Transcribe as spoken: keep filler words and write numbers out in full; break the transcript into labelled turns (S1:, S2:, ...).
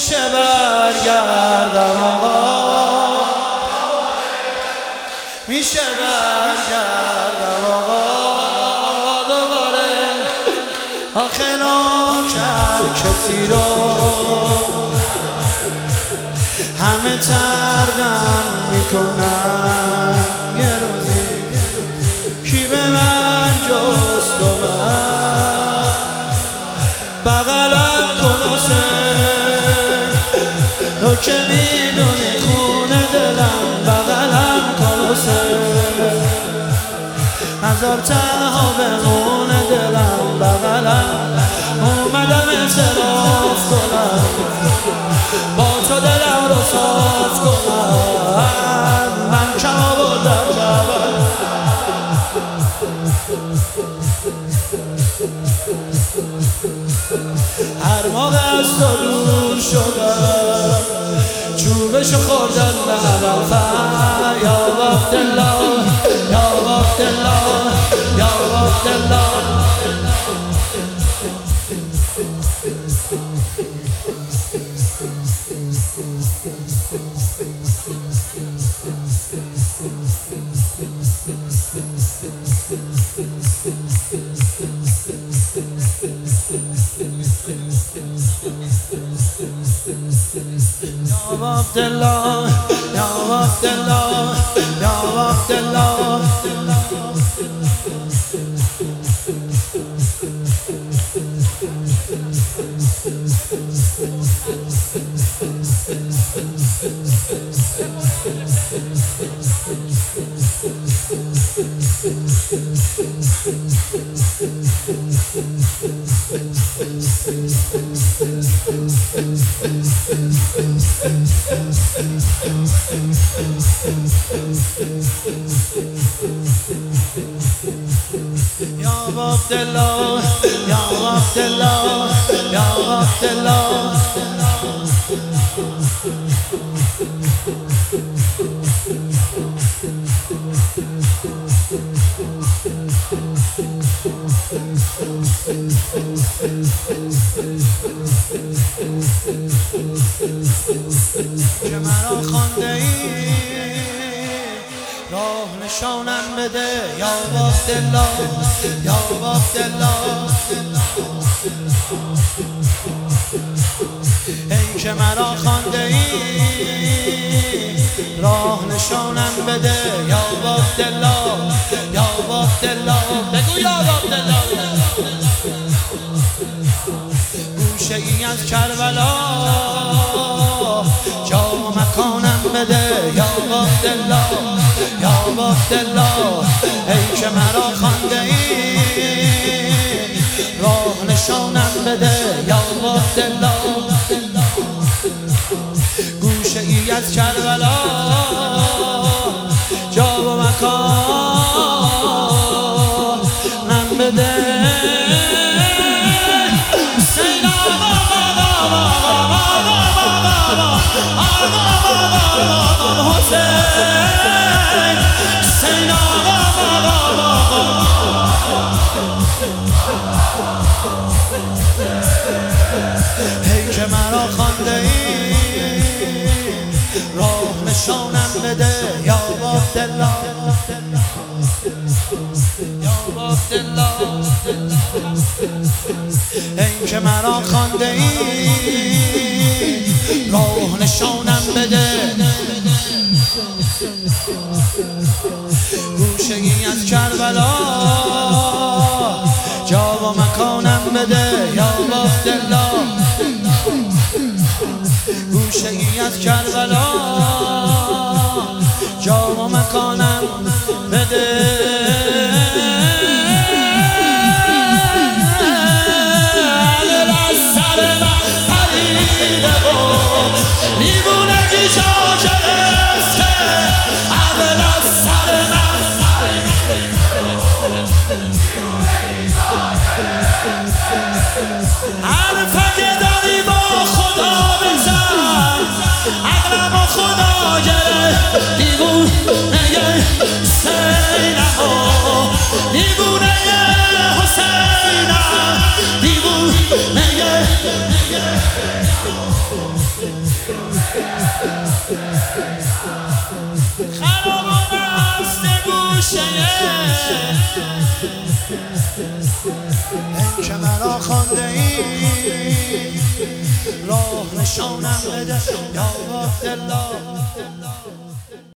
S1: میشه برگردم آقا، میشه برگردم آقا دوباره. آخه ناکر کسی رو همه تردم میکنن، یه روزی کی به من جز تو من بغلت کن حسین، تو که میدونی خونه دلم بغلم کن حسین، نظر تنها بمونه دلم بغلم، اومدم اعتراف کنم با تو دلم رو صاف کنم، من کم آوردم جبل هر موقع از تو دور شدم چوبشو خوردن به هدفم، یا عبدالله یا عبدالله یا عبدالله. یا عبدالله یا عبدالله یا عبدالله. یا عبدالله یا عبدالله یا عبدالله. که مرا خوانده ای راه نشانم بده، یا عبدالله یا عبدالله. ای که مرا خوانده ای راه نشانم بده، یا عبدالله یا عبدالله. بگو یا عبدالله. گوشه ای از کربلا جا و مکانم بده، یا عبدالله یا عبدالله. ای که مرا خوانده ای راه نشانم بده، یا عبدالله. گوشه ای از کربلا جا و مکانم بده. هی که مرا خوانده ای راه نشانم بده، یا عبدالله یا عبدالله. هی که مرا خوانده ای راه نشانم بده، گوشه ای از کربلا جا و مکانم بده، یا عبدالله. گوشه ای از کربلا جا و مکانم بده. دیوونگی شاکرست که عقل از سر من، حرفک داری با خدا بزن، عقلم و خدا گره. دیوونه سینم دیوونه حسینم، دیوونه خرابان است گوشه ای که مرا خوانده ای راه نشانم بده یا عبدالله